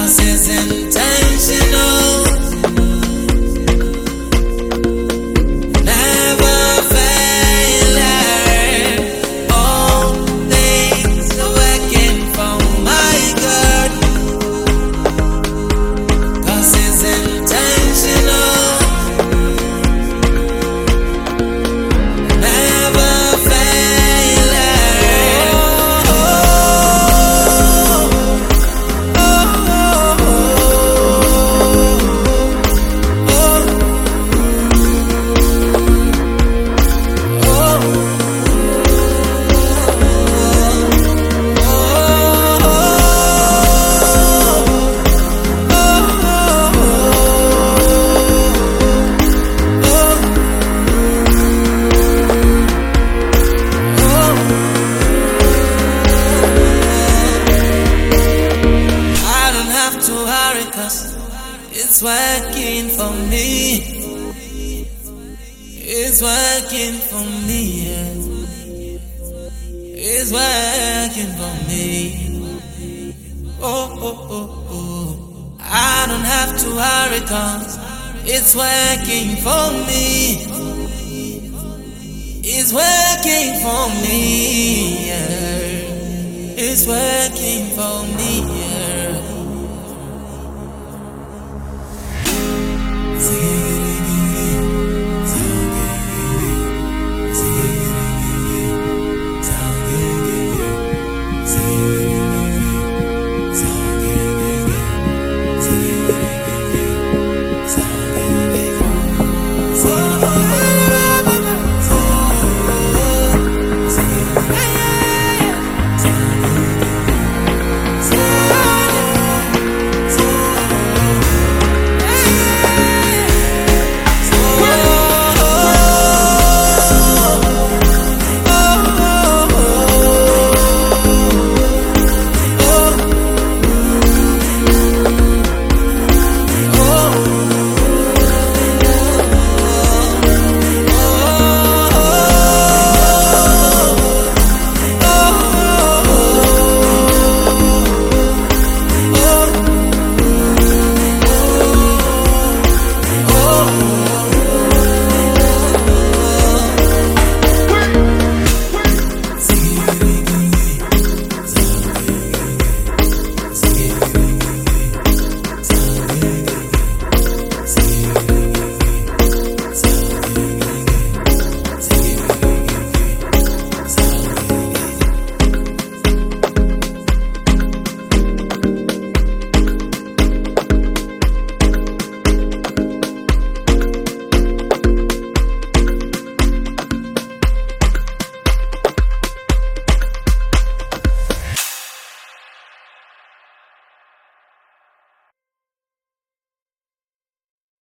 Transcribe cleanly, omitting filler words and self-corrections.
'cause it's intentional. Never failure. All things are working for my good, 'cause it's intentional. Never failure. To hurry, 'cause it's working for me. It's working for me, yeah. It's working for me. Oh, oh, oh, oh. I don't have to hurry, 'cause it's working for me. It's working for me, yeah. It's working for me.